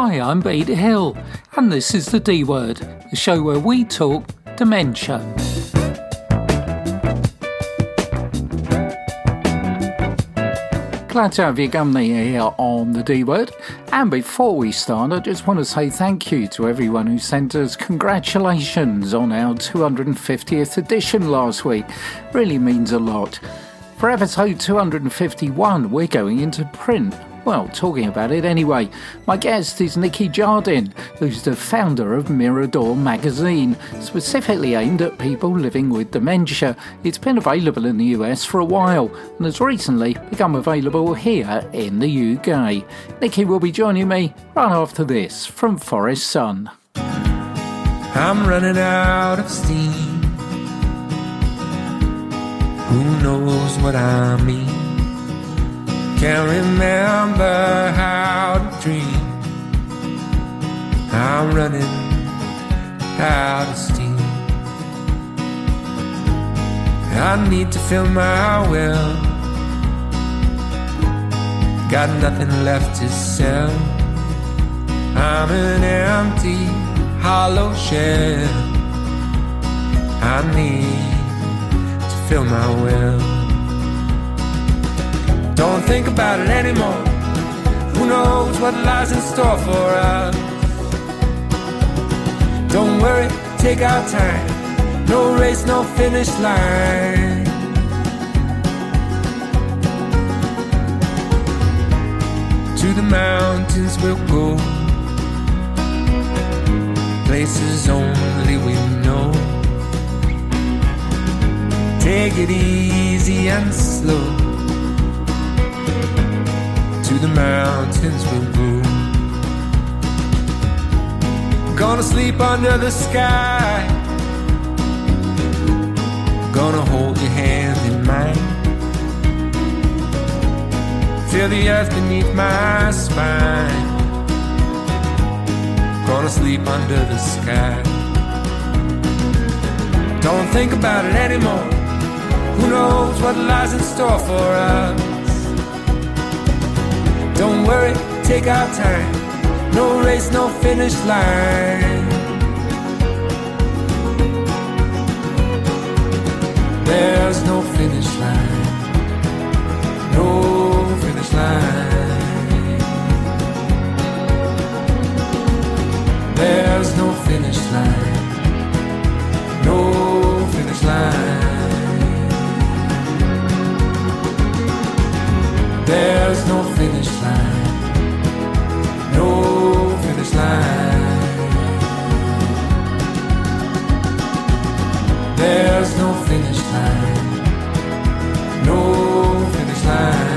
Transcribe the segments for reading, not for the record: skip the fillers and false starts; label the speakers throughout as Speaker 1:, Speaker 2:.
Speaker 1: Hi, I'm Bede Hill, and this is The D Word, the show where we talk dementia. Glad to have your company here on The D Word. And before we start, I just want to say thank you to everyone who sent us congratulations on our 250th edition last week. Really means a lot. For episode 251, we're going into print. Well, talking about it anyway, my guest is Nikki Jardine, who's the founder of Mirador magazine, specifically aimed at people living with dementia. It's been available in the US for a while and has recently become available here in the UK. Nikki will be joining me right after this from Forest Sun.
Speaker 2: I'm running out of steam. Who knows what I mean? Can't remember how to dream. I'm running out of steam. I need to fill my well. Got nothing left to sell. I'm an empty, hollow shell. I need to fill my well. Don't think about it anymore. Who knows what lies in store for us? Don't worry, take our time. No race, no finish line. To the mountains we'll go, places only we know. Take it easy and slow. To the mountains we'll go. Gonna sleep under the sky. Gonna hold your hand in mine. Feel the earth beneath my spine. Gonna sleep under the sky. Don't think about it anymore. Who knows what lies in store for us? Don't worry, take our time. No race, no finish line. There's no finish line. No finish line. There's no finish line. No finish line. There's no finish line. No finish line. There's no finish line. No finish line.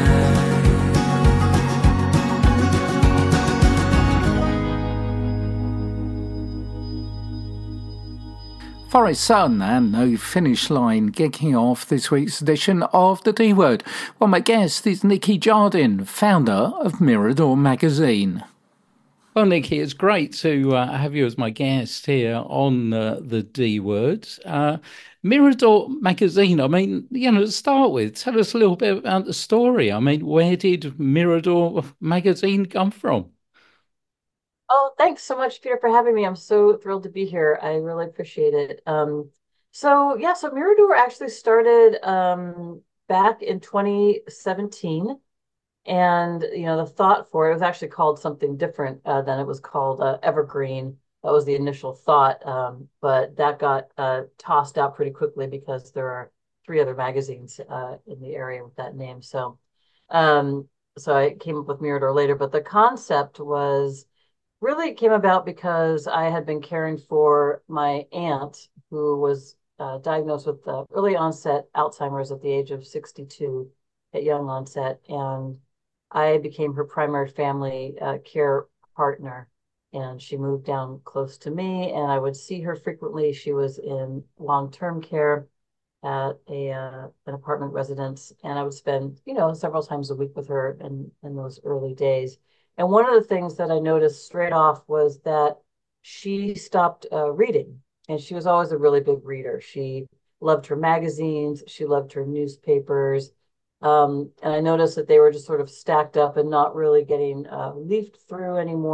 Speaker 1: Forest Sun and No Finish Line kicking off this week's edition of The D Word. Well, my guest is Nikki Jardine, founder of Mirador magazine. Well, Nikki, it's great to have you as my guest here on The D Word. Mirador magazine, I mean, to start with, tell us a little bit about the story. I mean, where did Mirador magazine come from?
Speaker 3: Oh, thanks so much, Peter, for having me. I'm so thrilled to be here. I really appreciate it. So Mirador actually started back in 2017. And, the thought for it was actually called something different than it was called Evergreen. That was the initial thought. But that got tossed out pretty quickly because there are three other magazines in the area with that name. So I came up with Mirador later. But the concept was really came about because I had been caring for my aunt who was diagnosed with early onset Alzheimer's at the age of 62 at young onset. And I became her primary family care partner. And she moved down close to me and I would see her frequently. She was in long-term care at an apartment residence. And I would spend, several times a week with her in those early days. And one of the things that I noticed straight off was that she stopped reading. And she was always a really big reader. She loved her magazines. She loved her newspapers. And I noticed that they were just sort of stacked up and not really getting leafed through anymore.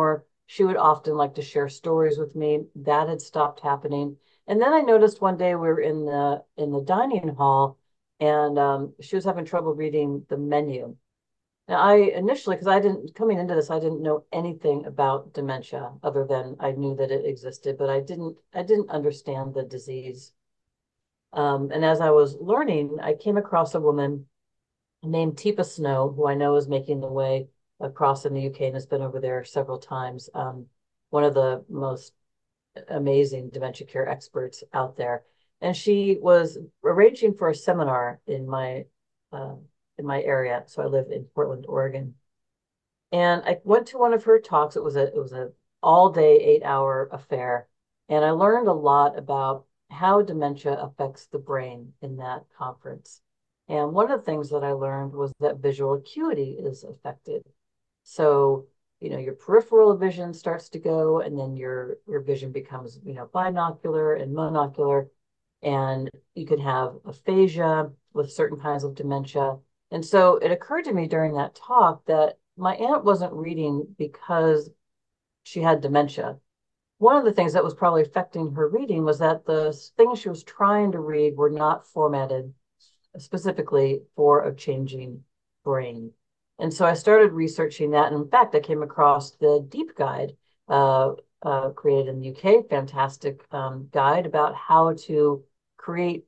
Speaker 3: she would often like to share stories with me. That had stopped happening. And then I noticed one day we were in the dining hall, and she was having trouble reading the menu. Now, I initially, because I didn't, coming into this, I didn't know anything about dementia other than I knew that it existed, but I didn't understand the disease. And as I was learning, I came across a woman named Teepa Snow, who I know is making the way across in the UK and has been over there several times. One of the most amazing dementia care experts out there. And she was arranging for a seminar uh, in my area. So I live in Portland, Oregon. And I went to one of her talks. It was a all day 8 hour affair. And I learned a lot about how dementia affects the brain in that conference. And one of the things that I learned was that visual acuity is affected. So, your peripheral vision starts to go, and then your vision becomes, binocular and monocular, and you can have aphasia with certain kinds of dementia. And so it occurred to me during that talk that my aunt wasn't reading because she had dementia. One of the things that was probably affecting her reading was that the things she was trying to read were not formatted specifically for a changing brain. And so I started researching that. And in fact, I came across the Deep Guide, created in the UK, fantastic guide about how to create,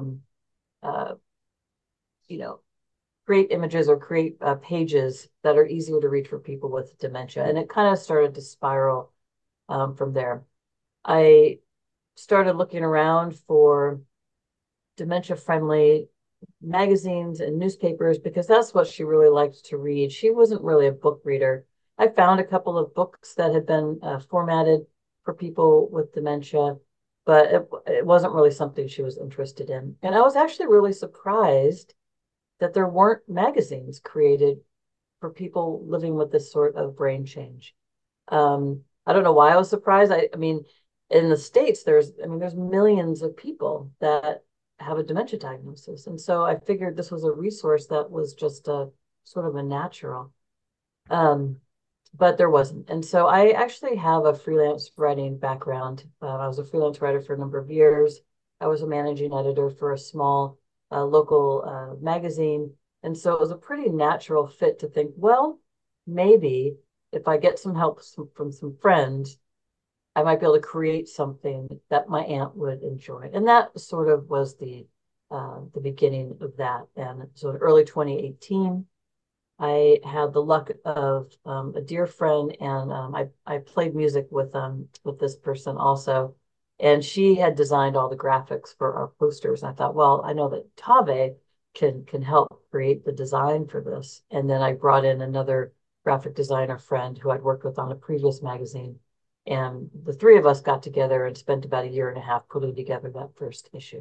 Speaker 3: uh, you know, create images or create pages that are easier to read for people with dementia. And it kind of started to spiral from there. I started looking around for dementia friendly magazines and newspapers because that's what she really liked to read. She wasn't really a book reader. I found a couple of books that had been formatted for people with dementia, but it wasn't really something she was interested in. And I was actually really surprised that there weren't magazines created for people living with this sort of brain change. I don't know why I was surprised. I mean, in the States, there's millions of people that have a dementia diagnosis. And so I figured this was a resource that was just a sort of a natural. Um, but there wasn't. And so I actually have a freelance writing background. I was a freelance writer for a number of years. I was a managing editor for a small local magazine. And so it was a pretty natural fit to think, well, maybe if I get some help from some friends, I might be able to create something that my aunt would enjoy. And that sort of was the beginning of that. And so in early 2018, I had the luck of a dear friend, and I played music with this person also, and she had designed all the graphics for our posters. And I thought, well, I know that Tave can help create the design for this. And then I brought in another graphic designer friend who I'd worked with on a previous magazine, and the three of us got together and spent about a year and a half putting together that first issue.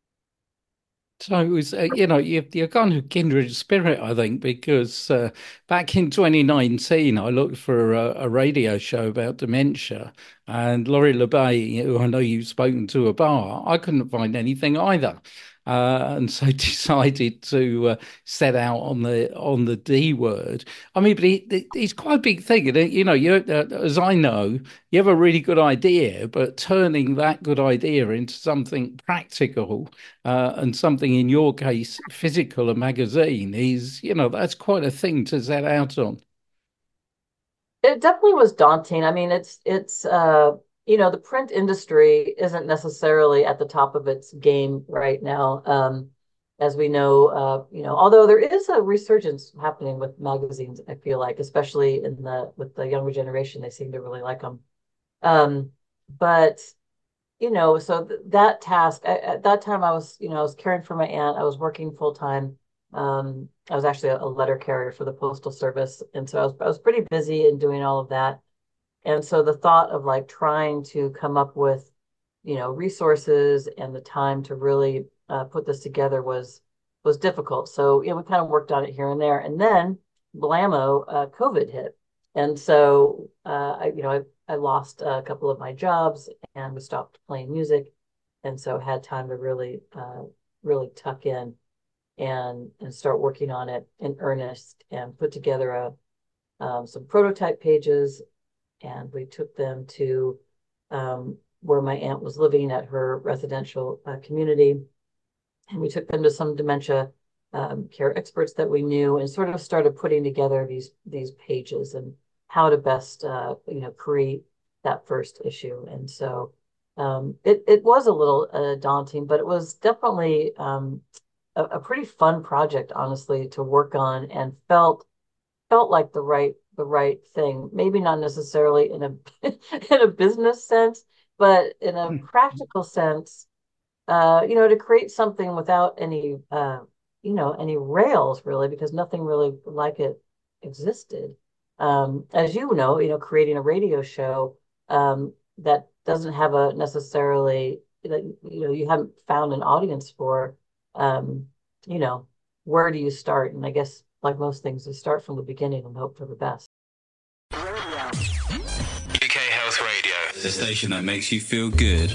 Speaker 1: So it was, you're kind of kindred spirit, I think, because back in 2019, I looked for a radio show about dementia, and Laurie LeBay, who I know you've spoken to a bar, I couldn't find anything either. And so decided to set out on the D word. I mean, but it's quite a big thing, and as I know, you have a really good idea, but turning that good idea into something practical and something in your case physical, a magazine, is that's quite a thing to set out on.
Speaker 3: It definitely was daunting. I mean, the print industry isn't necessarily at the top of its game right now. As we know, although there is a resurgence happening with magazines, I feel like, especially with the younger generation, they seem to really like them. But so that task at that time I was caring for my aunt. I was working full time. I was actually a letter carrier for the Postal Service, and so I was pretty busy in doing all of that. And so the thought of like trying to come up with, resources and the time to really put this together was difficult. So we kind of worked on it here and there, and then blammo, COVID hit, and so I lost a couple of my jobs and we stopped playing music, and so had time to really tuck in and start working on it in earnest and put together some prototype pages and we took them to where my aunt was living at her residential community. And we took them to some dementia care experts that we knew, and sort of started putting together these pages and how to best create that first issue. And so it was a little daunting, but it was definitely a pretty fun project, honestly, to work on, and felt like the right thing. Maybe not necessarily in a in a business sense, but in a practical sense. To create something without any any rails, really, because nothing really like it existed. As creating a radio show that doesn't have a necessarily that you haven't found an audience for. Where do you start? And I guess, like most things, you start from the beginning and hope for the best.
Speaker 4: UK Health Radio, the station that makes you feel good.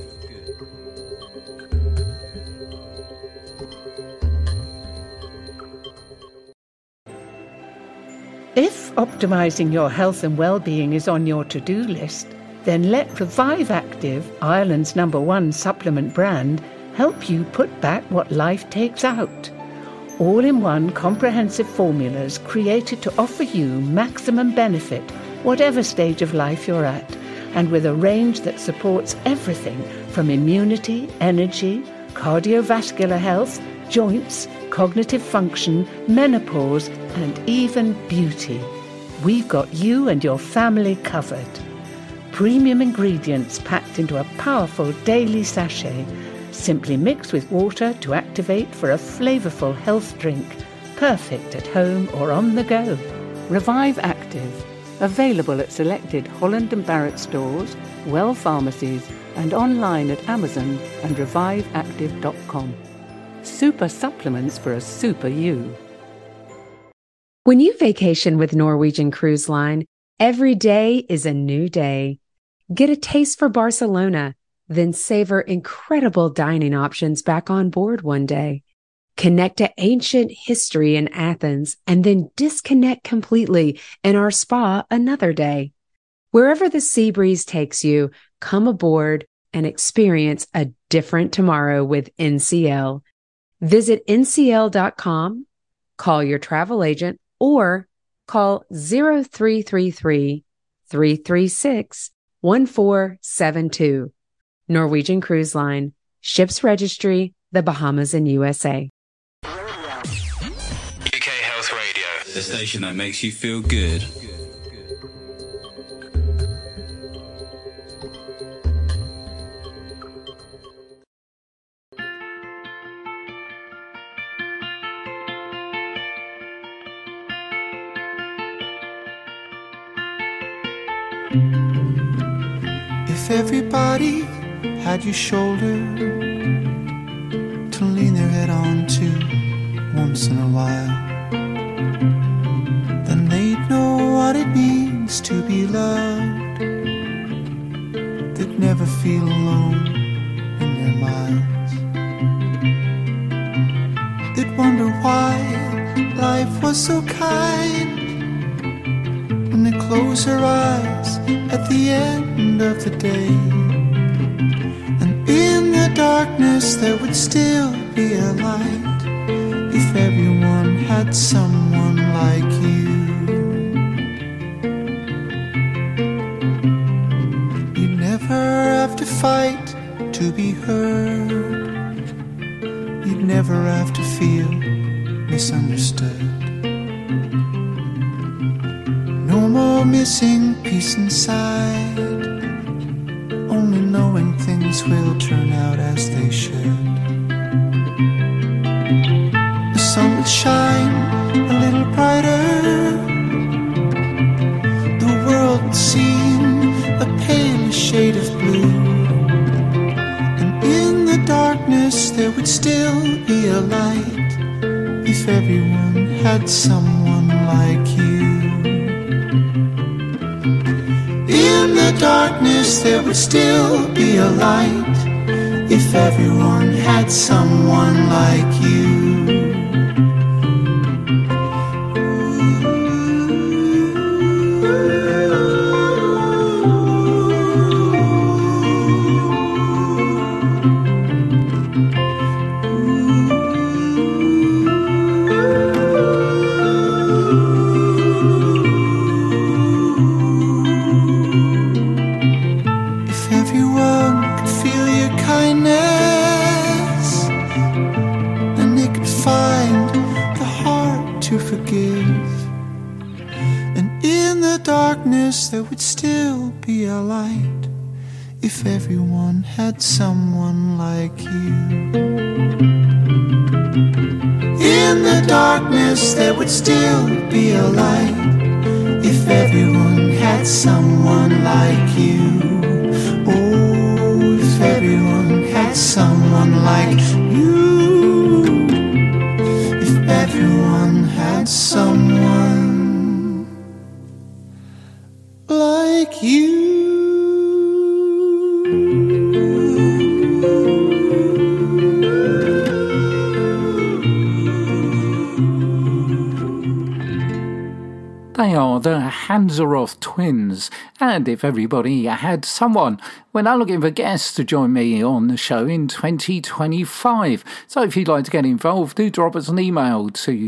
Speaker 5: If optimizing your health and well-being is on your to-do list, then let Revive Active, Ireland's #1 supplement brand, help you put back what life takes out. All-in-one comprehensive formulas created to offer you maximum benefit, whatever stage of life you're at, and with a range that supports everything from immunity, energy, cardiovascular health, joints, cognitive function, menopause, and even beauty. We've got you and your family covered. Premium ingredients packed into a powerful daily sachet. Simply mix with water to activate for a flavorful health drink. Perfect at home or on the go. Revive Active. Available at selected Holland & Barrett stores, Well pharmacies, and online at Amazon and reviveactive.com. Super supplements for a super you.
Speaker 6: When you vacation with Norwegian Cruise Line, every day is a new day. Get a taste for Barcelona, then savor incredible dining options back on board one day. Connect to ancient history in Athens, and then disconnect completely in our spa another day. Wherever the sea breeze takes you, come aboard and experience a different tomorrow with NCL. Visit ncl.com, call your travel agent, or call 0333-336-1472. Norwegian Cruise Line, Ships Registry, the Bahamas and USA.
Speaker 4: UK Health Radio, the station that makes you feel good.
Speaker 7: If everybody had your shoulder to lean their head on to once in a while, then they'd know what it means to be loved. They'd never feel alone in their miles. They'd wonder why life was so kind when they close their eyes at the end of the day. And in the darkness there would still be a light if everyone had someone like you. You'd never have to fight to be heard. You'd never have to feel misunderstood. No more missing peace inside, only knowing things will turn out as they should. The sun would shine a little brighter, the world would seem a pale shade of blue, and in the darkness there would still be a light if everyone had someone like you. In the darkness there would still be a light if everyone had someone like you. darkness, there would still be a light if everyone had someone like you. In the darkness, there would still be a light if everyone had someone like you. Oh, if everyone had someone like you. If everyone had someone like you.
Speaker 1: They are the Hansaroth twins, and if everybody had someone, we're now looking for guests to join me on the show in 2025. So if you'd like to get involved, do drop us an email to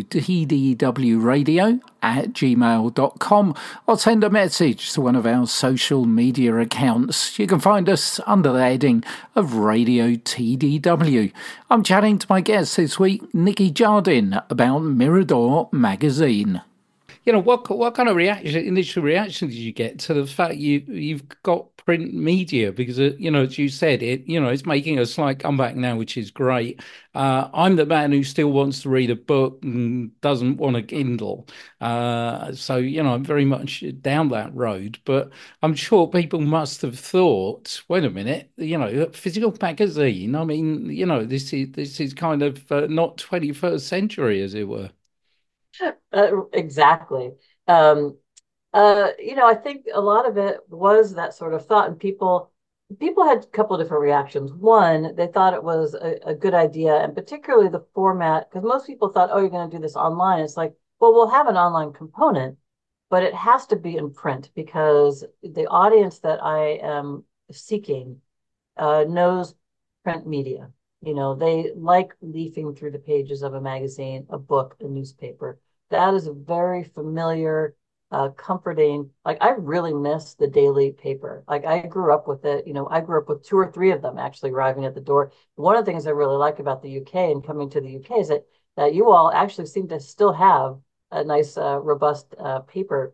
Speaker 1: tdwradio@gmail.com or send a message to one of our social media accounts. You can find us under the heading of Radio TDW. I'm chatting to my guest this week, Nikki Jardine, about Mirador magazine. You know, what kind of initial reaction did you get to the fact you've got print media? Because, as you said, it's making a slight comeback now, which is great. I'm the man who still wants to read a book and doesn't want a Kindle. So, I'm very much down that road. But I'm sure people must have thought, wait a minute, physical magazine. I mean, this is kind of not 21st century, as it were.
Speaker 3: Exactly. I think a lot of it was that sort of thought, and people had a couple of different reactions. One, they thought it was a good idea, and particularly the format, because most people thought, oh, you're going to do this online. It's like, well, we'll have an online component, but it has to be in print because the audience that I am seeking knows print media. They like leafing through the pages of a magazine, a book, a newspaper. That is a very familiar, comforting. Like, I really miss the daily paper. Like, I grew up with it. I grew up with 2 or 3 of them actually arriving at the door. One of the things I really like about the UK and coming to the UK is that you all actually seem to still have a nice, robust paper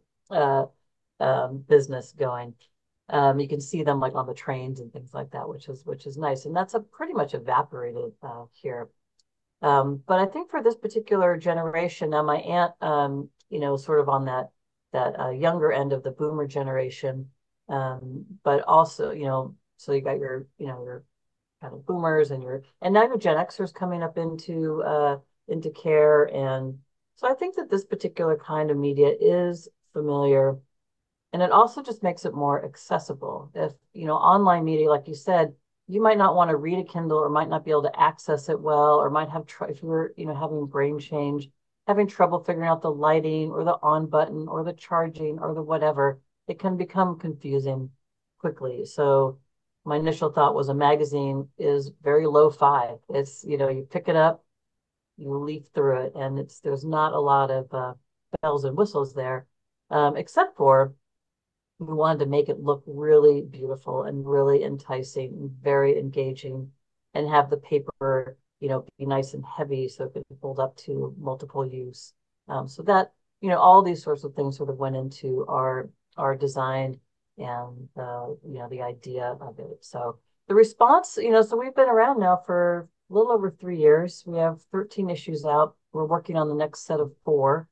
Speaker 3: business going. You can see them like on the trains and things like that, which is nice. And that's pretty much evaporated here. But I think for this particular generation, now my aunt, sort of on that younger end of the boomer generation, but also, so you got your kind of boomers and now your Gen Xers coming up into care, and so I think that this particular kind of media is familiar, and it also just makes it more accessible. If online media, like you said, you might not want to read a Kindle or might not be able to access it well, or might have if you're having brain change, having trouble figuring out the lighting or the on button or the charging or the whatever, it can become confusing quickly. So my initial thought was a magazine is very lo-fi. It's you pick it up, you leaf through it, and there's not a lot of bells and whistles there, except for we wanted to make it look really beautiful and really enticing and very engaging, and have the paper, be nice and heavy so it could hold up to multiple use. So that, all these sorts of things sort of went into our design and, the idea of it. So the response, so we've been around now for a little over 3 years. We have 13 issues out. We're working on the next set of 4.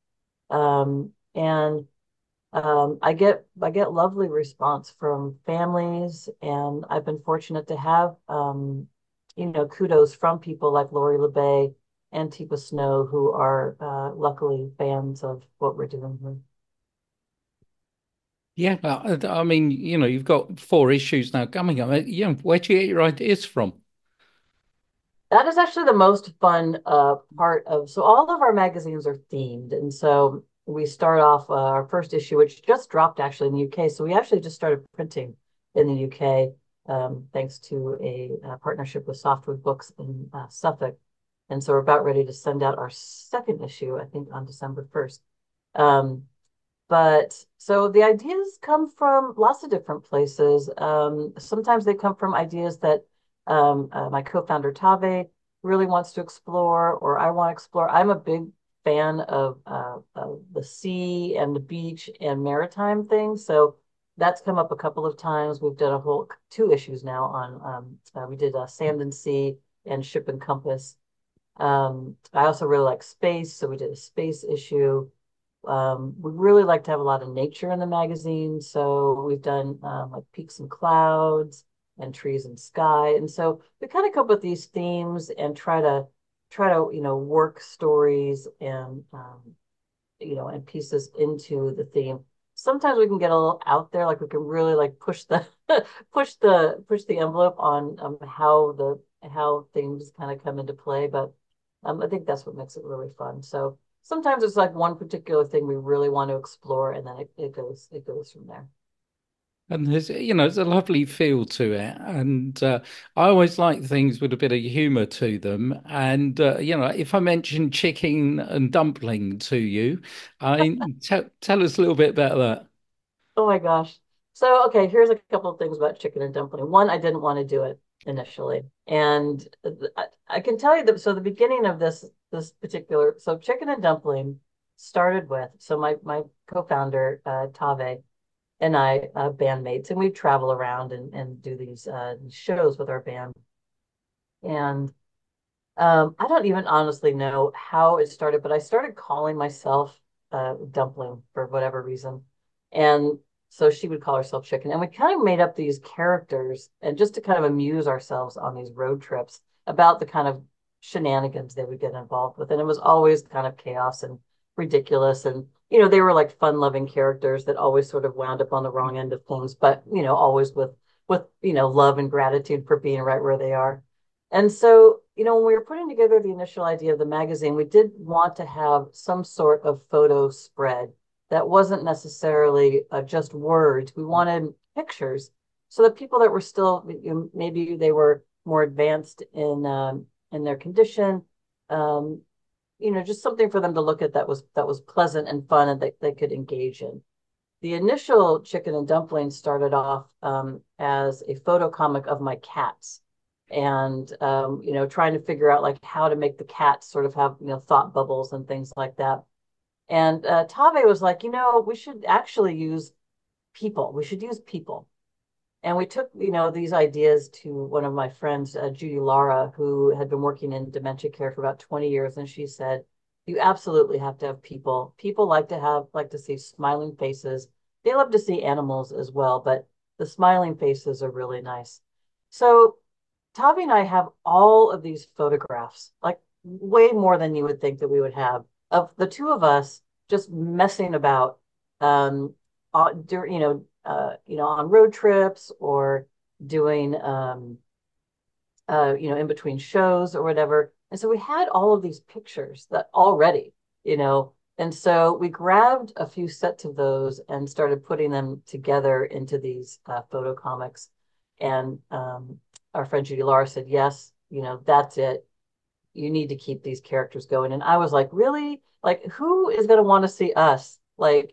Speaker 3: I get lovely response from families, and I've been fortunate to have kudos from people like Lori LeBay and Tipa Snow, who are luckily fans of what we're doing here.
Speaker 1: Yeah, I mean, you've got 4 issues now coming up. Where do you get your ideas from?
Speaker 3: That is actually the most fun part of. So all of our magazines are themed, and so we start off our first issue, which just dropped actually in the UK. So we actually just started printing in the UK, thanks to a partnership with Softwood Books in Suffolk. And so we're about ready to send out our second issue, I think, on December 1st. But so the ideas come from lots of different places. Sometimes they come from ideas that my co-founder Tave really wants to explore, or I want to explore. I'm a big fan of the sea and the beach and maritime things. So that's come up a couple of times. We've done a whole 2 issues now on, we did Sand and Sea and Ship and Compass. I also really like space, so we did a space issue. We really like to have a lot of nature in the magazine, so we've done like peaks and clouds and trees and sky. And so we kind of come up with these themes and try to work stories and and pieces into the theme. Sometimes we can get a little out there, like we can really like push the push the envelope on how things kind of come into play. But I think that's what makes it really fun. So sometimes it's like one particular thing we really want to explore, and then it goes from there.
Speaker 1: And there's a lovely feel to it. And I always like things with a bit of humor to them. And, if I mention chicken and dumpling to you, tell us a little bit about that.
Speaker 3: Oh my gosh. So, okay, here's a couple of things about chicken and dumpling. One, I didn't want to do it initially. And I can tell you that, so the beginning of this particular, so chicken and dumpling started with, so my co-founder, Tave, and I, bandmates, and we travel around and do these shows with our band. And I don't even honestly know how it started, but I started calling myself Dumpling for whatever reason. And so she would call herself Chicken. And we kind of made up these characters and just to kind of amuse ourselves on these road trips about the kind of shenanigans they would get involved with. And it was always kind of chaos and ridiculous. And, they were like fun-loving characters that always sort of wound up on the wrong end of things, but, always with love and gratitude for being right where they are. And so, when we were putting together the initial idea of the magazine, we did want to have some sort of photo spread that wasn't necessarily just words. We wanted pictures so that people that were still, maybe they were more advanced in their condition, just something for them to look at that was pleasant and fun and that they could engage in. The initial Chicken and Dumpling started off as a photo comic of my cats, and trying to figure out like how to make the cats sort of have thought bubbles and things like that. And Tave was like, we should actually use people. We should use people. And we took, these ideas to one of my friends, Judy Lara, who had been working in dementia care for about 20 years. And she said, you absolutely have to have people. People like to see smiling faces. They love to see animals as well, but the smiling faces are really nice. So Tavi and I have all of these photographs, like way more than you would think that we would have, of the two of us just messing about, on road trips or doing, in between shows or whatever. And so we had all of these pictures that already, and so we grabbed a few sets of those and started putting them together into these photo comics. And our friend Judy Lara said, yes, that's it. You need to keep these characters going. And I was like, really? Like, who is going to want to see us? Like,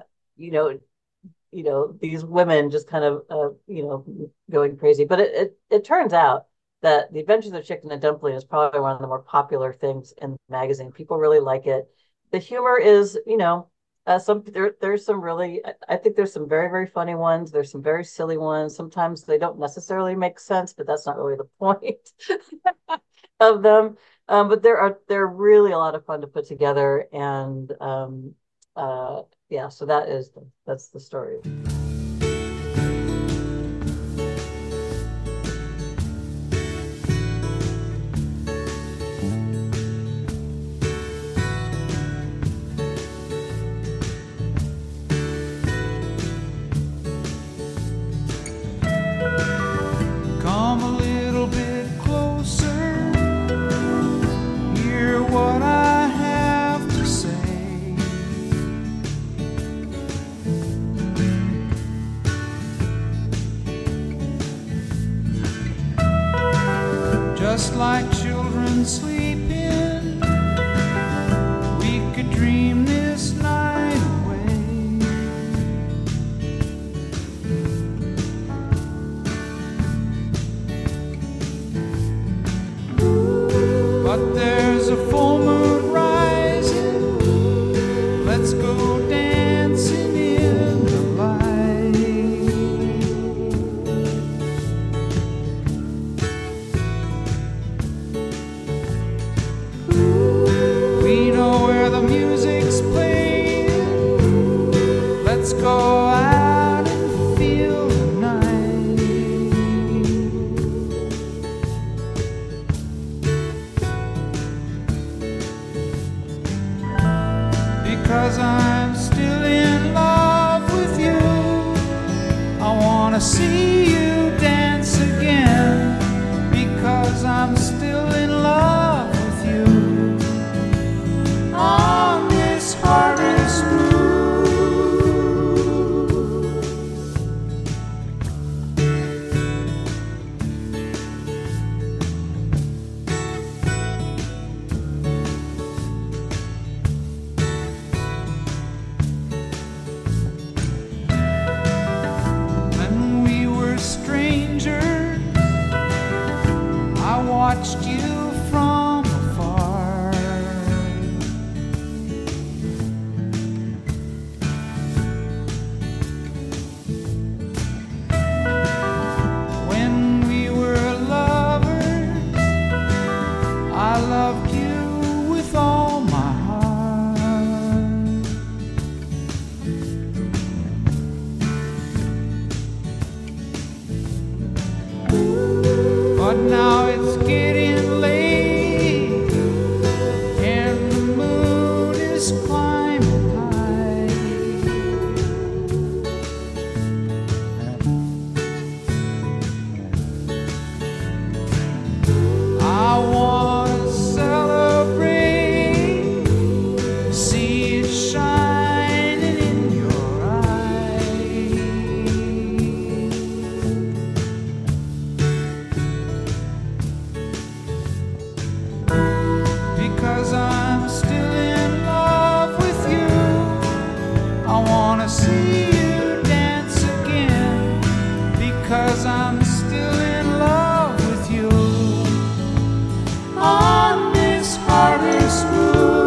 Speaker 3: these women just kind of, going crazy. But it turns out that The Adventures of Chicken and Dumpling is probably one of the more popular things in the magazine. People really like it. The humor is, there's some really, I think there's some very, very funny ones. There's some very silly ones. Sometimes they don't necessarily make sense, but that's not really the point of them. But they're really a lot of fun to put together. And so that's the story.
Speaker 7: Come a little bit closer, hear what I have to say. Just like children sleeping, we could dream this night away. But there's a full moon rising. Let's go dancing in the light. music's playing, let's go out and feel the night. Because I'm still in love with you, I wanna see you dance again. Because I'm still in love with you, on this harvest moon. When we were strangers, I watched you from afar. When we were lovers, I loved you with all my heart. But now it's getting late, and the moon is climbing high. I wanna celebrate, see it shining in your eyes. Because I'm still in love with you, I wanna see you dance again. Because I'm still in love with you, on this harvest moon.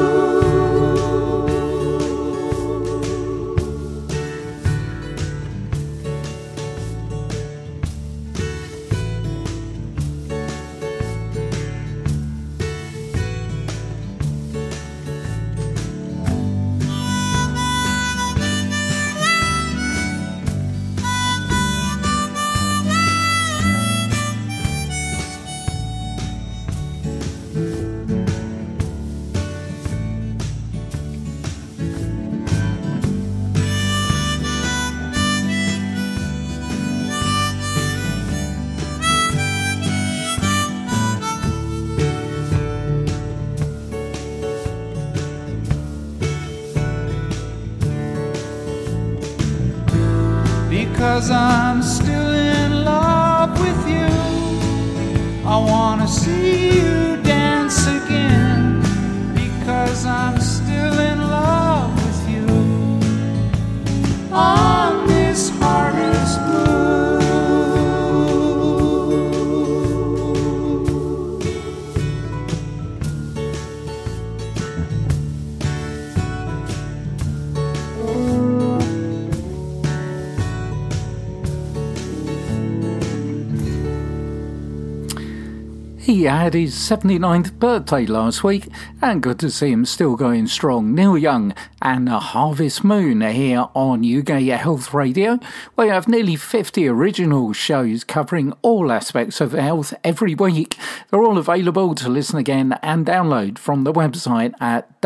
Speaker 7: Because I'm still in love with you, I wanna see you dance again. Because I'm still in love with you, on this harvest moon.
Speaker 1: He had his 79th birthday last week, and good to see him still going strong. Neil Young and the Harvest Moon here on UK Health Radio. We have nearly 50 original shows covering all aspects of health every week. They're all available to listen again and download from the website at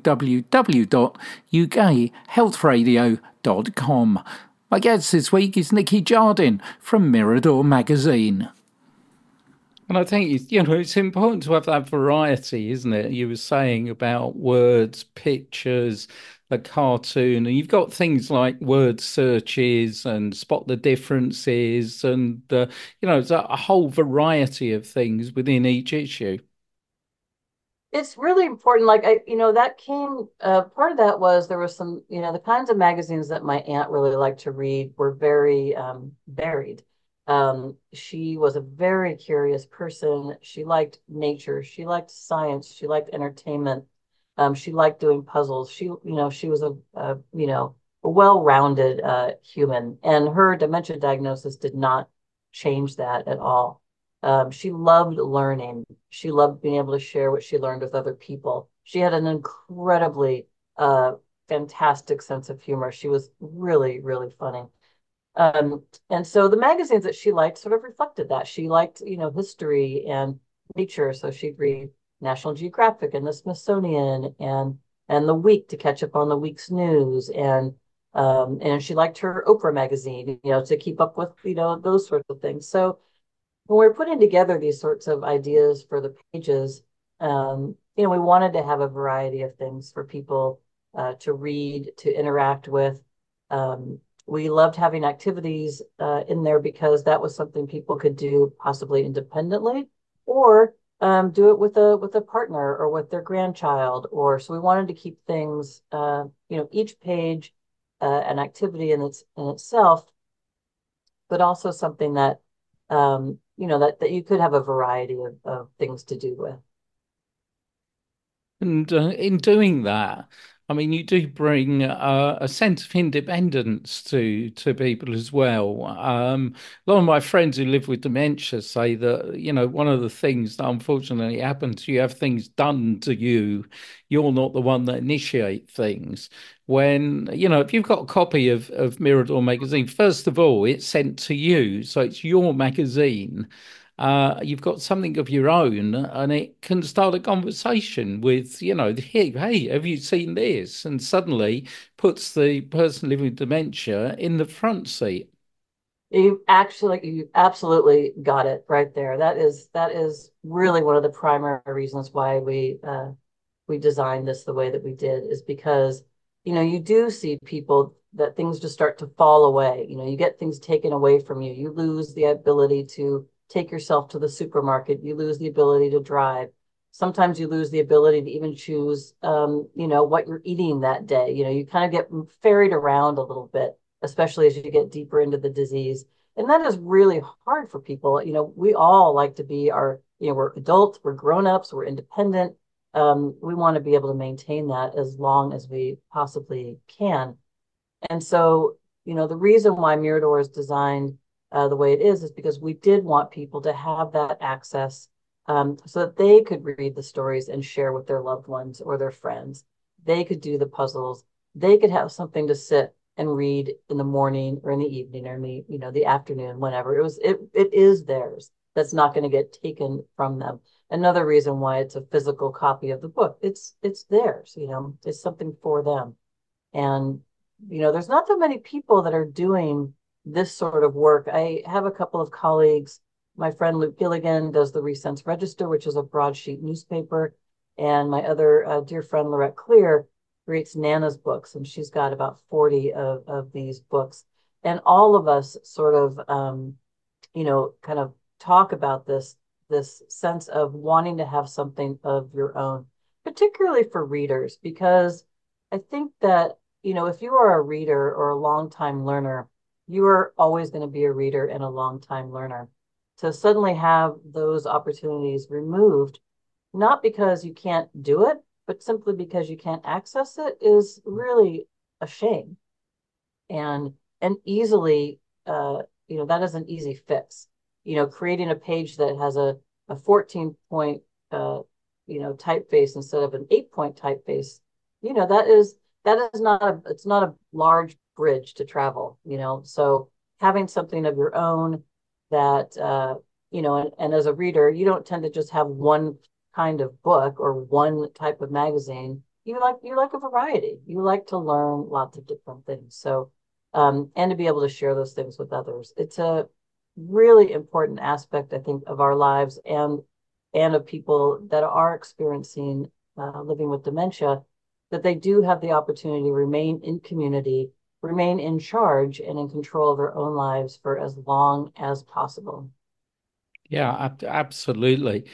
Speaker 1: www.ukhealthradio.com. My guest this week is Nikki Jardine from Mirador Magazine. And I think, it's important to have that variety, isn't it? You were saying about words, pictures, a cartoon, and you've got things like word searches and spot the differences, and, it's a whole variety of things within each issue.
Speaker 3: It's really important. That came, part of that was there was some, the kinds of magazines that my aunt really liked to read were very varied. She was a very curious person. She liked nature. She liked science. She liked entertainment. She liked doing puzzles. She was a well-rounded human, and her dementia diagnosis did not change that at all. She loved learning. She loved being able to share what she learned with other people. She had an incredibly fantastic sense of humor. She was really, really funny. And so the magazines that she liked sort of reflected that. She liked, history and nature, so she'd read National Geographic and the Smithsonian and the Week to catch up on the week's news, and she liked her Oprah magazine, to keep up with, those sorts of things. So when we're putting together these sorts of ideas for the pages, we wanted to have a variety of things for people to read, to interact with. We loved having activities in there because that was something people could do possibly independently, or do it with a partner or with their grandchild. Or so we wanted to keep things, each page an activity in itself, but also something that that you could have a variety of things to do with.
Speaker 1: And in doing that, I mean, you do bring a sense of independence to people as well. A lot of my friends who live with dementia say that, one of the things that unfortunately happens, you have things done to you. You're not the one that initiate things. When, if you've got a copy of Mirador magazine, first of all, it's sent to you. So it's your magazine. You've got something of your own, and it can start a conversation with, hey, have you seen this? And suddenly puts the person living with dementia in the front seat.
Speaker 3: You absolutely got it right there. That is really one of the primary reasons why we designed this the way that we did, is because, you do see people that things just start to fall away. You get things taken away from you. You lose the ability to take yourself to the supermarket. You lose the ability to drive. Sometimes you lose the ability to even choose, what you're eating that day. You kind of get ferried around a little bit, especially as you get deeper into the disease. And that is really hard for people. We all like to be we're adults, we're grown-ups, we're independent. We want to be able to maintain that as long as we possibly can. And so, the reason why Mirador is designed the way it is because we did want people to have that access, so that they could read the stories and share with their loved ones or their friends. They could do the puzzles. They could have something to sit and read in the morning or in the evening or in the afternoon, whenever. It is theirs. That's not going to get taken from them. Another reason why it's a physical copy of the book. It's theirs. It's something for them. And there's not that many people that are doing this sort of work. I have a couple of colleagues. My friend Luke Gilligan does the Resense Register, which is a broadsheet newspaper. And my other dear friend, Lorette Clear, creates Nana's books, and she's got about 40 of these books. And all of us sort of, kind of talk about this sense of wanting to have something of your own, particularly for readers, because I think that, if you are a reader or a long-time learner, you are always going to be a reader and a long-time learner. To suddenly have those opportunities removed, not because you can't do it, but simply because you can't access it, is really a shame. And easily, that is an easy fix. Creating a page that has a 14-point, typeface instead of an 8-point typeface, that is not a large bridge to travel. So having something of your own that, and as a reader, you don't tend to just have one kind of book or one type of magazine. You like a variety. You like to learn lots of different things. So, and to be able to share those things with others. It's a really important aspect, I think, of our lives and of people that are experiencing living with dementia, that they do have the opportunity to remain in community, remain in charge and in control of their own lives for as long as possible.
Speaker 1: Yeah, absolutely.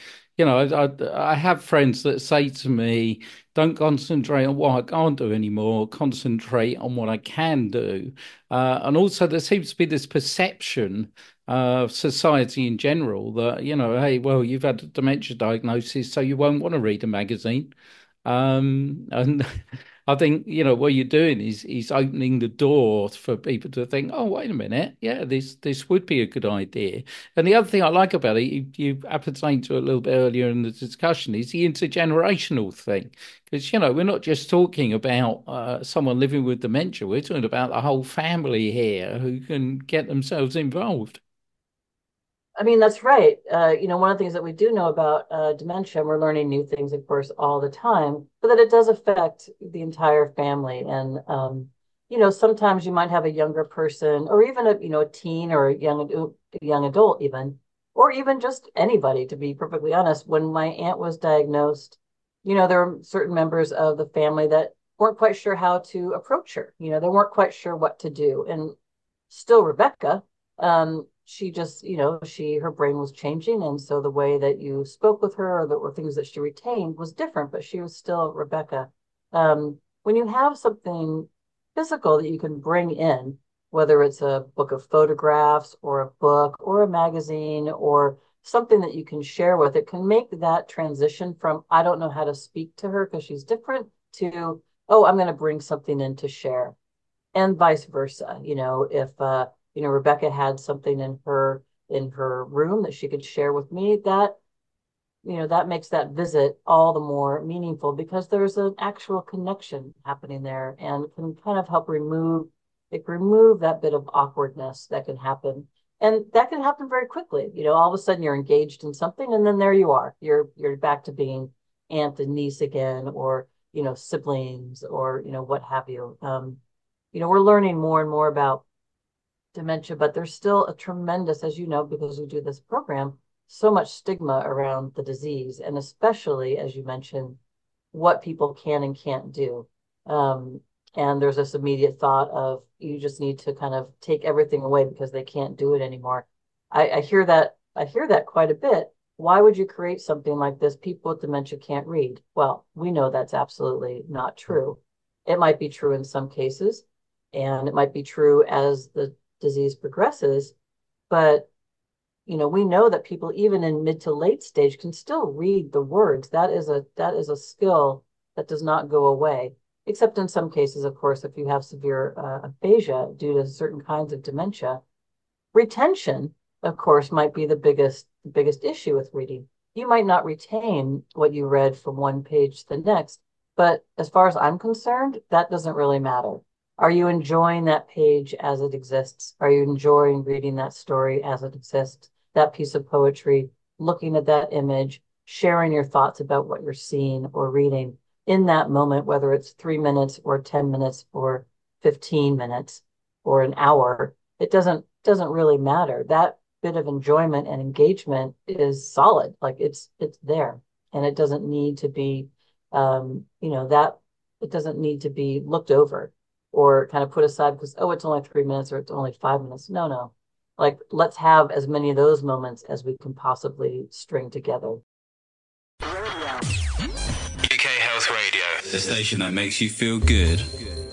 Speaker 1: I have friends that say to me, don't concentrate on what I can't do anymore, concentrate on what I can do. And also there seems to be this perception of society in general that, hey, well, you've had a dementia diagnosis, so you won't want to read a magazine. And I think, what you're doing is opening the door for people to think, oh, wait a minute, yeah, this would be a good idea. And the other thing I like about it, you appertained to a little bit earlier in the discussion, is the intergenerational thing. Because, we're not just talking about someone living with dementia, we're talking about the whole family here who can get themselves involved.
Speaker 3: I mean, that's right. One of the things that we do know about dementia, and we're learning new things, of course, all the time, but that it does affect the entire family. And, sometimes you might have a younger person or even a teen or a young adult even, or even just anybody, to be perfectly honest. When my aunt was diagnosed, there were certain members of the family that weren't quite sure how to approach her. They weren't quite sure what to do. And still Rebecca, she just, her brain was changing. And so the way that you spoke with her or things that she retained was different, but she was still Rebecca. When you have something physical that you can bring in, whether it's a book of photographs or a book or a magazine or something that you can share with, it can make that transition from, I don't know how to speak to her because she's different, to, oh, I'm going to bring something in to share. And vice versa. If Rebecca had something in her room that she could share with me, that makes that visit all the more meaningful because there's an actual connection happening there and can kind of help remove that bit of awkwardness that can happen. And that can happen very quickly. All of a sudden you're engaged in something and then there you are. You're back to being aunt and niece again, or, siblings, or, what have you. We're learning more and more about dementia, but there's still a tremendous, as you know, because we do this program, so much stigma around the disease, and especially, as you mentioned, what people can and can't do. And there's this immediate thought of, you just need to kind of take everything away because they can't do it anymore. I hear that quite a bit. Why would you create something like this? People with dementia can't read. Well, we know that's absolutely not true. It might be true in some cases, and it might be true as the disease progresses, but we know that people even in mid to late stage can still read the words. That is a skill that does not go away, except in some cases, of course, if you have severe aphasia due to certain kinds of dementia. Retention, of course, might be the biggest issue with reading. You might not retain what you read from one page to the next, but as far as I'm concerned, that doesn't really matter. Are you enjoying that page as it exists? Are you enjoying reading that story as it exists, that piece of poetry, looking at that image, sharing your thoughts about what you're seeing or reading in that moment, whether it's 3 minutes or 10 minutes or 15 minutes or an hour? It doesn't really matter. That bit of enjoyment and engagement is solid. Like it's there, and it doesn't need to be, it doesn't need to be looked over or kind of put aside because, oh, it's only 3 minutes or it's only 5 minutes. No. Like, let's have as many of those moments as we can possibly string together.
Speaker 4: UK Health Radio, the station that makes you feel good.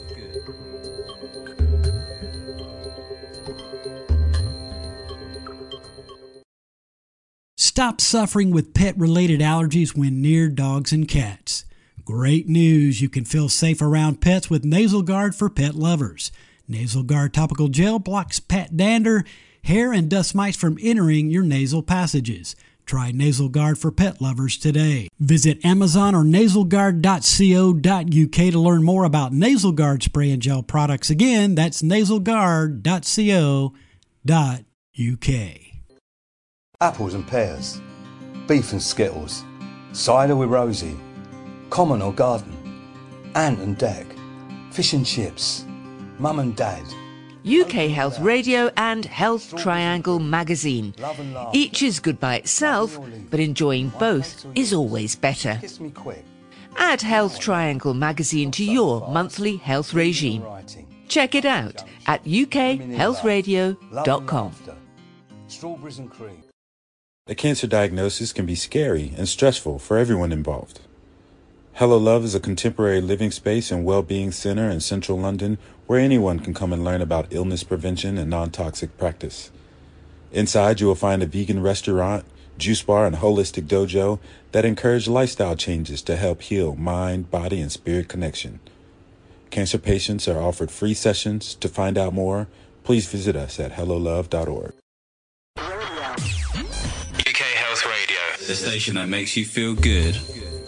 Speaker 8: Stop suffering with pet-related allergies when near dogs and cats. Great news! You can feel safe around pets with Nasal Guard for pet lovers. Nasal Guard topical gel blocks pet dander, hair, and dust mites from entering your nasal passages. Try Nasal Guard for pet lovers today. Visit Amazon or nasalguard.co.uk to learn more about Nasal Guard spray and gel products. Again, that's nasalguard.co.uk.
Speaker 9: Apples and pears, beef and skittles, cider with Rosie, common or garden, ant and deck, fish and chips, mum and dad.
Speaker 10: UK Health Radio and Health Triangle magazine. Each is good by itself, but enjoying both is always better. Add Health Triangle magazine to your monthly health regime. Check it out at ukhealthradio.com.
Speaker 9: Strawberries and cream.
Speaker 11: A cancer diagnosis can be scary and stressful for everyone involved. Hello Love is a contemporary living space and well-being center in central London where anyone can come and learn about illness prevention and non-toxic practice. Inside, you will find a vegan restaurant, Juice Bar and Holistic Dojo that encourage lifestyle changes to help heal mind, body, and spirit connection. Cancer patients are offered free sessions. To find out more, please visit us at hellolove.org.
Speaker 4: UK Health Radio, the station that makes you feel good.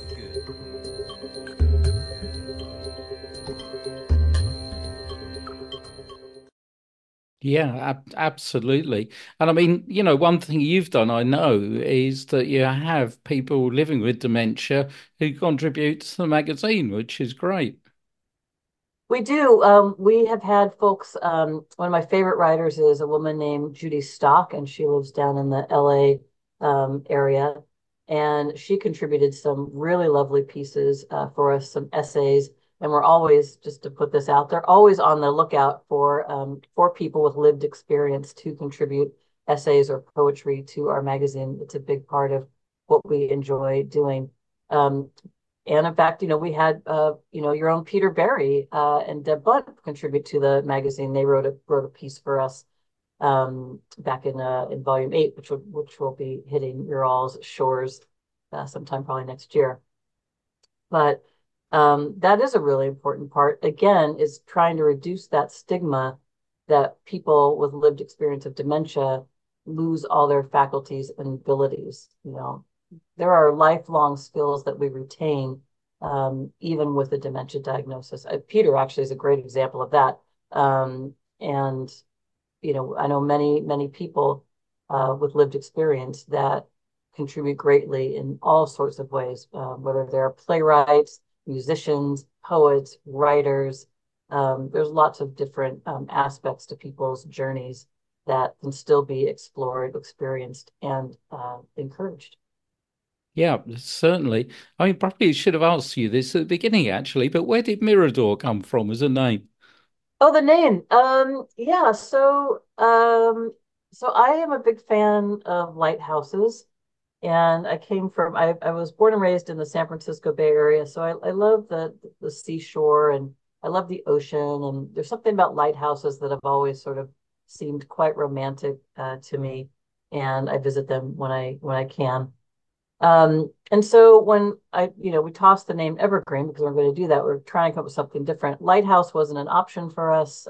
Speaker 1: Yeah, absolutely. And I mean, one thing you've done, I know, is that you have people living with dementia who contribute to the magazine, which is great.
Speaker 3: We do. We have had folks. One of my favorite writers is a woman named Judy Stock, and she lives down in the LA area. And she contributed some really lovely pieces for us, some essays. And we're always, just to put this out there, always on the lookout for people with lived experience to contribute essays or poetry to our magazine. It's a big part of what we enjoy doing. And in fact, we had, your own Peter Berry and Deb Bunt contribute to the magazine. They wrote a piece for us back in volume 8, which will be hitting your all's shores sometime probably next year. But that is a really important part. Again, is trying to reduce that stigma that people with lived experience of dementia lose all their faculties and abilities. There are lifelong skills that we retain, even with a dementia diagnosis. Peter actually is a great example of that. And, I know many, many people with lived experience that contribute greatly in all sorts of ways, whether they're playwrights, musicians, poets, writers. There's lots of different aspects to people's journeys that can still be explored, experienced, and encouraged.
Speaker 1: Yeah, certainly. I mean, probably should have asked you this at the beginning, actually, but where did Mirador come from as a name?
Speaker 3: Oh, the name. Yeah, so I am a big fan of lighthouses. And I was born and raised in the San Francisco Bay Area. So I love the seashore, and I love the ocean. And there's something about lighthouses that have always sort of seemed quite romantic to me. And I visit them when I can. And so when we tossed the name Evergreen because we're going to do that, we're trying to come up with something different. Lighthouse wasn't an option for us.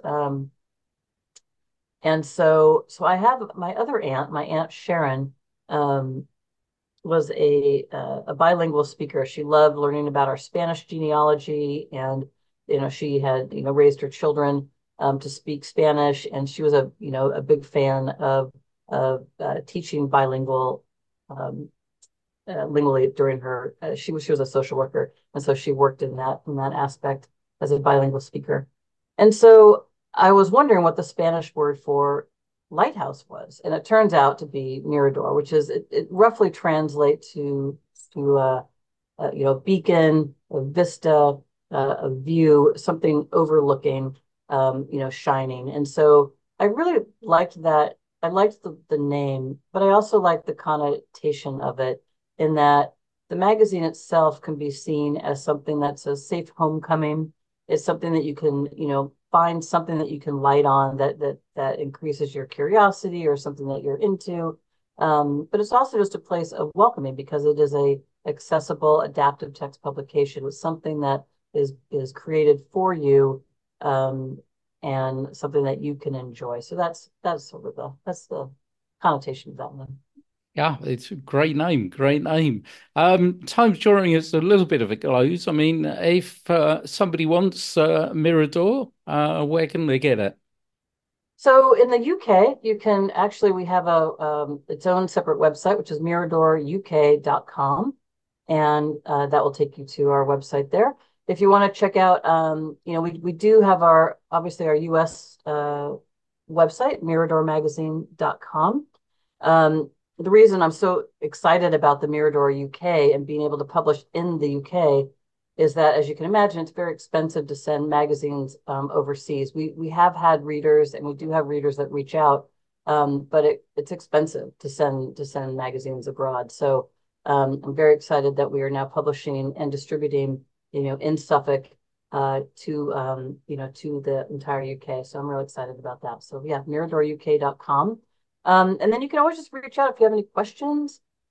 Speaker 3: And so I have my other aunt, my Aunt Sharon, was a bilingual speaker. She loved learning about our Spanish genealogy, and she had raised her children to speak Spanish, and she was a big fan of teaching bilingual lingually during her. She was a social worker, and so she worked in that aspect as a bilingual speaker. And so I was wondering what the Spanish word for lighthouse was, and it turns out to be Mirador, which is it roughly translates to beacon, a vista, a view, something overlooking, shining. And so I really liked that. I liked the name, but I also liked the connotation of it, in that the magazine itself can be seen as something that's a safe homecoming. It's something that you can, find something that you can light on that increases your curiosity or something that you're into. But it's also just a place of welcoming because it is a accessible, adaptive text publication with something that is created for you, and something that you can enjoy. So that's sort of the connotation of that one.
Speaker 1: Yeah, it's a great name, great name. Times drawing is a little bit of a close. I mean, if somebody wants Mirador, where can they get it?
Speaker 3: So in the UK, we have its own separate website, which is miradoruk.com. And that will take you to our website there. If you want to check out, we do have our US website, miradormagazine.com. The reason I'm so excited about the Mirador UK and being able to publish in the UK is that, as you can imagine, it's very expensive to send magazines overseas. We have had readers, and we do have readers that reach out, but it's expensive to send magazines abroad. So I'm very excited that we are now publishing and distributing, in Suffolk to the entire UK. So I'm really excited about that. So yeah, miradoruk.com. And then you can always just reach out if you have any questions.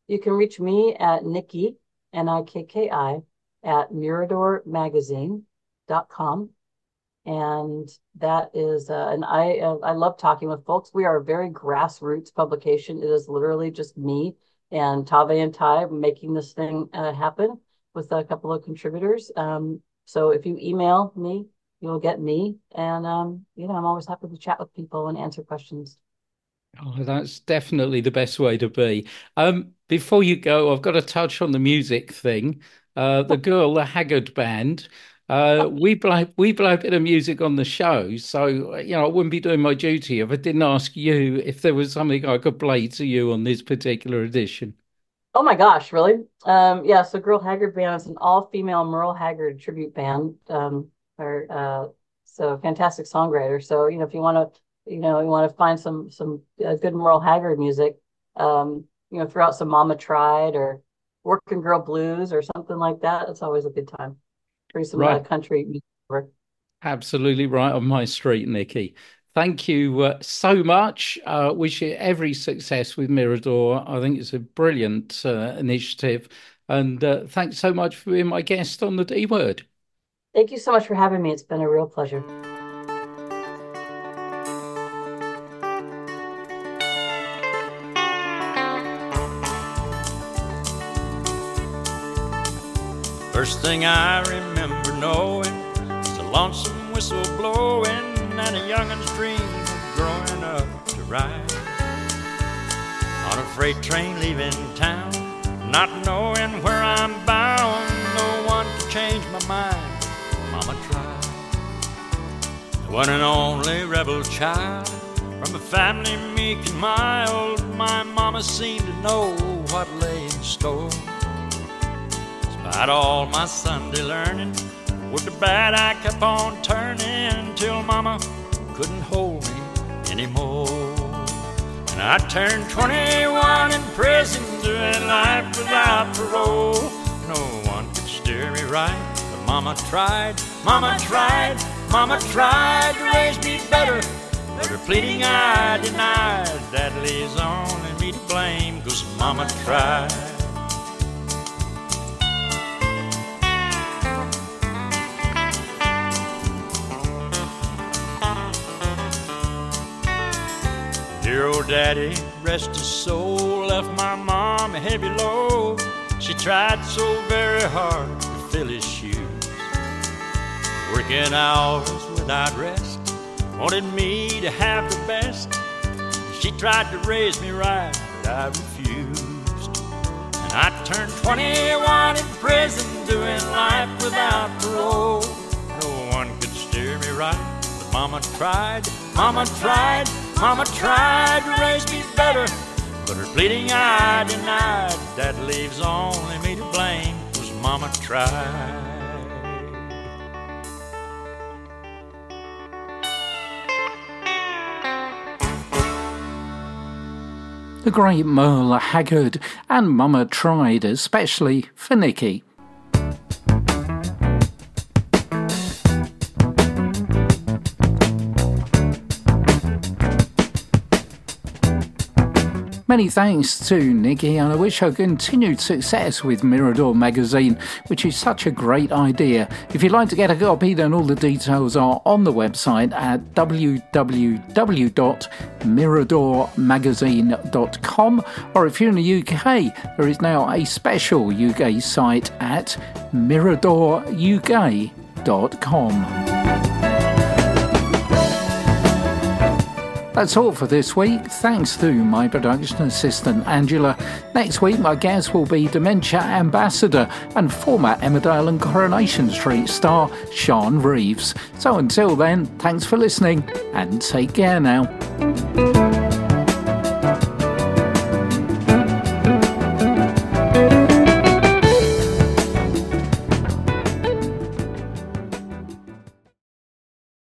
Speaker 3: You can reach me at Nikki, Nikki, at miradormagazine.com. And that is, and I love talking with folks. We are a very grassroots publication. It is literally just me and Tave and Ty making this thing happen with a couple of contributors. So if you email me, you'll get me. And, I'm always happy to chat with people and answer questions.
Speaker 1: Oh, that's definitely the best way to be. Before you go, I've got to touch on the music thing. The Haggard Band. We play a bit of music on the show, so I wouldn't be doing my duty if I didn't ask you if there was something I could play to you on this particular edition.
Speaker 3: Oh my gosh, really? Yeah. So Girl Haggard Band is an all-female Merle Haggard tribute band. So fantastic songwriter. So if you want to find some good Merle Haggard music, throw out some Mama Tried or Working Girl Blues or something like that. It's always a good time. For some country music.
Speaker 1: Absolutely right on my street, Nikki. Thank you so much. Wish you every success with Mirador. I think it's a brilliant initiative. And thanks so much for being my guest on the D Word.
Speaker 3: Thank you so much for having me. It's been a real pleasure.
Speaker 12: First thing I remember knowing was a lonesome whistle blowing and a youngin's dream of growing up to ride on a freight train leaving town, not knowing where I'm bound. No one could change my mind. Mama tried. The one and only rebel child from a family meek and mild. My mama seemed to know what lay in store. Despite all my Sunday learning, with the bad I kept on turning till Mama couldn't hold me anymore. And I turned 21 in prison, doing life without parole. No one could steer me right, but Mama tried, Mama tried, Mama tried to raise me better. But her pleading I denied. That leaves only me to blame, 'cause Mama tried. Dear old daddy, rest his soul, left my mom a heavy load. She tried so very hard to fill his shoes, working hours without rest, wanted me to have the best. She tried to raise me right, but I refused. And I turned 21 in prison, doing life without parole. No one could steer me right, but Mama tried, Mama tried, Mama tried to raise me better, but her pleading I denied. That leaves only me to blame, 'cause Mama tried.
Speaker 1: The great Merle Haggard and Mama Tried, especially for Nikki. Many thanks to Nikki, and I wish her continued success with Mirador magazine, which is such a great idea. If you'd like to get a copy, then all the details are on the website at www.miradormagazine.com, or if you're in the UK, there is now a special UK site at miradoruk.com. That's all for this week. Thanks to my production assistant Angela. Next week my guest will be Dementia Ambassador and former Emmerdale and Coronation Street star Sean Reeves. So until then, thanks for listening and take care now.